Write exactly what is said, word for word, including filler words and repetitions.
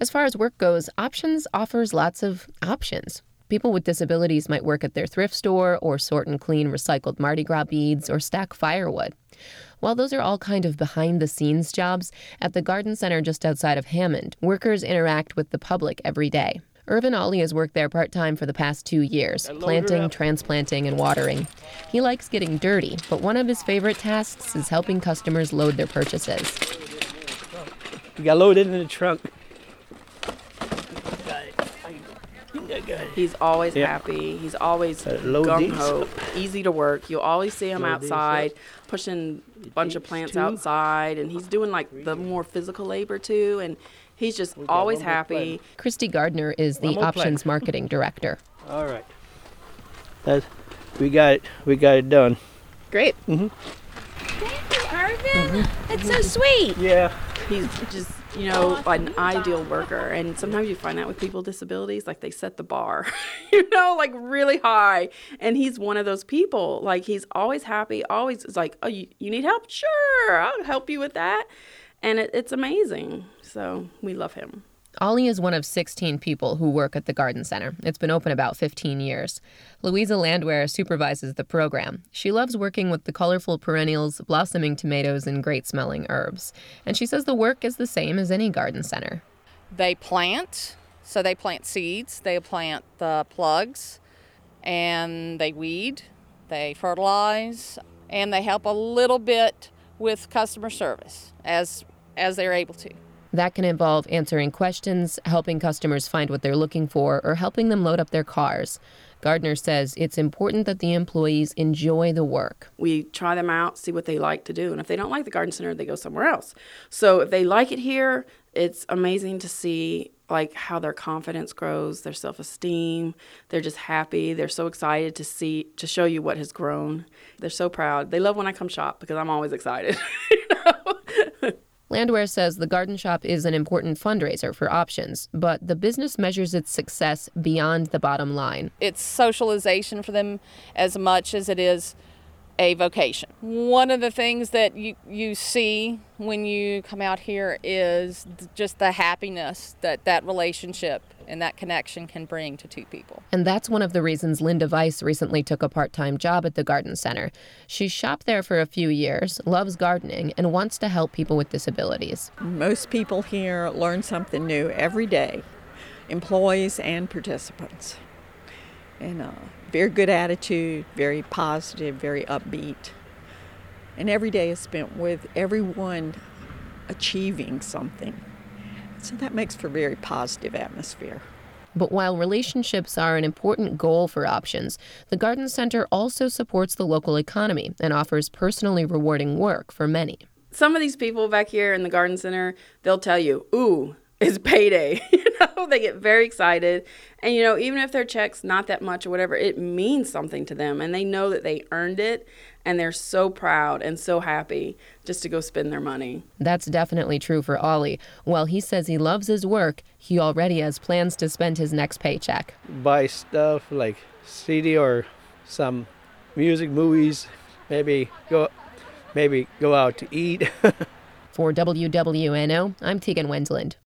As far as work goes, Options offers lots of options. People with disabilities might work at their thrift store or sort and clean recycled Mardi Gras beads or stack firewood. While those are all kind of behind-the-scenes jobs, at the garden center just outside of Hammond, workers interact with the public every day. Irvin Ollie has worked there part-time for the past two years, planting, transplanting, and watering. He likes getting dirty, but one of his favorite tasks is helping customers load their purchases. We got loaded in the trunk. He's always Yep. happy. He's always Uh, load gung-ho, easy to work. You'll always see him Load outside, these, pushing a bunch of These plants two. outside, and he's doing like the more physical labor too, and he's just got always one more happy. Christy Gardner is the One more Options plan. marketing director. All right. That's, we got it. We got it done. Great. Mm-hmm. Irvin, it's so sweet. Yeah. He's just, you know, an ideal worker. And sometimes you find that with people with disabilities, like they set the bar, you know, like really high. And he's one of those people. Like he's always happy, always is like, oh, you, you need help? Sure, I'll help you with that. And it, it's amazing. So we love him. Ollie is one of sixteen people who work at the garden center. It's been open about fifteen years. Louisa Landwehr supervises the program. She loves working with the colorful perennials, blossoming tomatoes, and great-smelling herbs. And she says the work is the same as any garden center. They plant, so they plant seeds, they plant the plugs, and they weed, they fertilize, and they help a little bit with customer service as as they're able to. That can involve answering questions, helping customers find what they're looking for, or helping them load up their cars. Gardner says it's important that the employees enjoy the work. We try them out, see what they like to do. And if they don't like the garden center, they go somewhere else. So if they like it here, it's amazing to see like how their confidence grows, their self-esteem. They're just happy. They're so excited to see, to show you what has grown. They're so proud. They love when I come shop because I'm always excited. You know? Landwehr says the garden shop is an important fundraiser for Options, but the business measures its success beyond the bottom line. It's socialization for them as much as it is a vocation. One of the things that you, you see when you come out here is th- just the happiness that that relationship and that connection can bring to two people. And that's one of the reasons Linda Weiss recently took a part-time job at the garden center. She shopped there for a few years, loves gardening, and wants to help people with disabilities. Most people here learn something new every day, employees and participants. And a very good attitude, very positive, very upbeat. And every day is spent with everyone achieving something. So that makes for a very positive atmosphere. But while relationships are an important goal for Options, the garden center also supports the local economy and offers personally rewarding work for many. Some of these people back here in the garden center, they'll tell you, ooh, it's payday. You know, they get very excited. And, you know, even if their check's not that much or whatever, it means something to them. And they know that they earned it. And they're so proud and so happy just to go spend their money. That's definitely true for Ollie. While he says he loves his work, he already has plans to spend his next paycheck. Buy stuff like C D or some music, movies. Maybe go, maybe go out to eat. For W W N O, I'm Tegan Wendland.